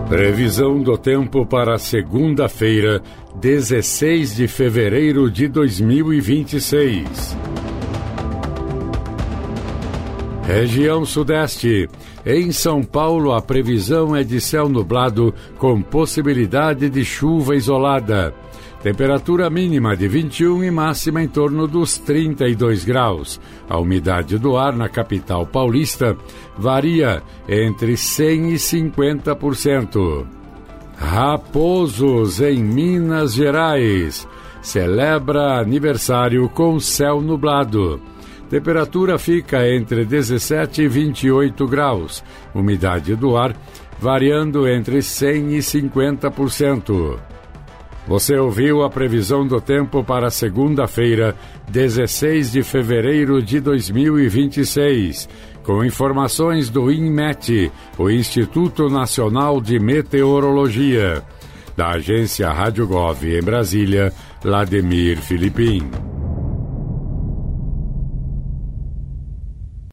Previsão do tempo para segunda-feira, 16 de fevereiro de 2026. Região Sudeste. Em São Paulo, a previsão é de céu nublado com possibilidade de chuva isolada. Temperatura mínima de 21 e máxima em torno dos 32 graus. A umidade do ar na capital paulista varia entre 100% e 50%. Raposos, em Minas Gerais. Celebra aniversário com céu nublado. Temperatura fica entre 17 e 28 graus. Umidade do ar variando entre 100% e 50%. Você ouviu a previsão do tempo para segunda-feira, 16 de fevereiro de 2026, com informações do INMET, o Instituto Nacional de Meteorologia. Da agência Rádio Gov em Brasília, Lademir Filipim.